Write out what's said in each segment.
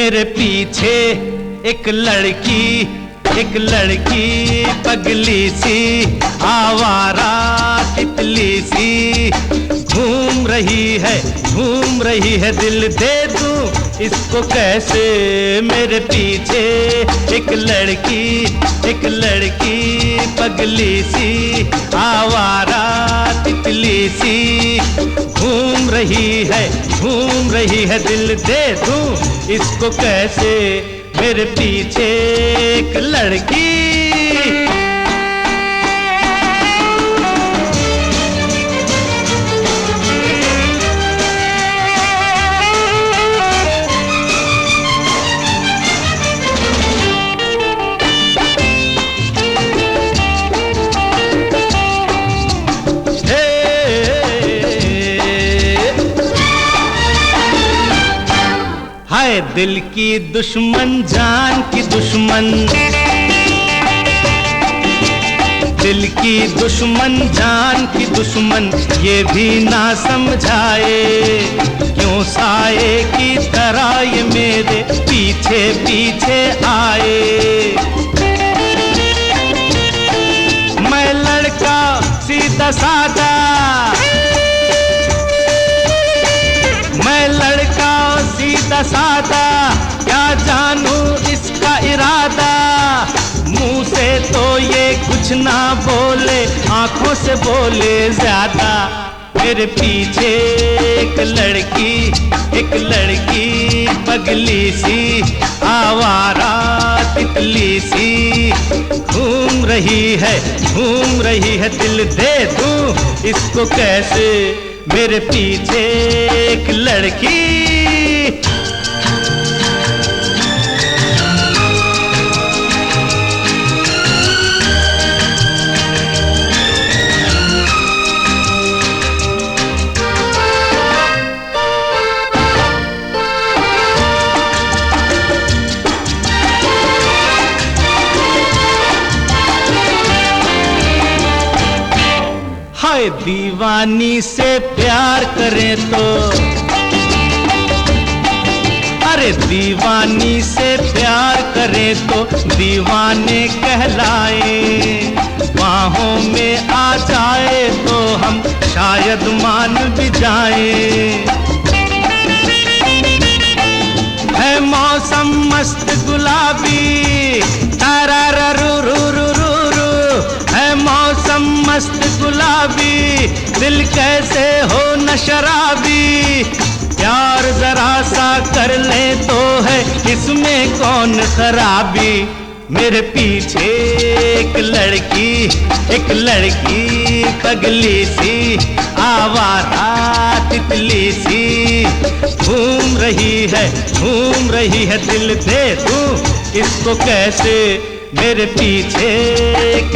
मेरे पीछे एक लड़की पगली सी आवारा तितली सी घूम रही है दिल दे दूं इसको कैसे। मेरे पीछे एक लड़की पगली सी आवारा तितली सी घूम रही है दिल दे दूं इसको कैसे। मेरे पीछे एक लड़की हाय दिल की दुश्मन जान की दुश्मन, दिल की दुश्मन जान की दुश्मन ये भी ना समझाए क्यों साए की तरह ये मेरे पीछे पीछे आए। मैं लड़का सीधा सादा, मैं लड़का सीधा सादा क्या जानूं इसका इरादा। मुंह से तो ये कुछ ना बोले आंखों से बोले ज्यादा। मेरे पीछे एक लड़की पगली सी आवारा तितली सी घूम रही है दिल दे दूं इसको कैसे। मेरे पीछे एक लड़की हाय दीवानी से प्यार करें तो, अरे दीवानी से प्यार करें तो दीवाने कहलाए। बाहों में आ जाए तो हम शायद मान भी जाए। है मौसम मस्त गुलाबी तारारूरूरूरू, है मौसम मस्त गुलाबी दिल कैसे हो न शराबी। प्यार जरा सा कर ले तो है इसमें कौन खराबी। मेरे पीछे एक लड़की पगली सी आवारा तितली सी घूम रही है दिल दे दूं इसको कैसे। मेरे पीछे एक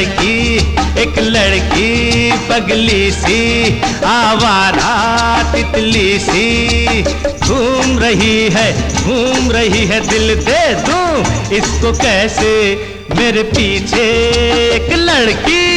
लड़की पगली सी आवारा तितली सी घूम रही है दिल दे दूं इसको कैसे। मेरे पीछे एक लड़की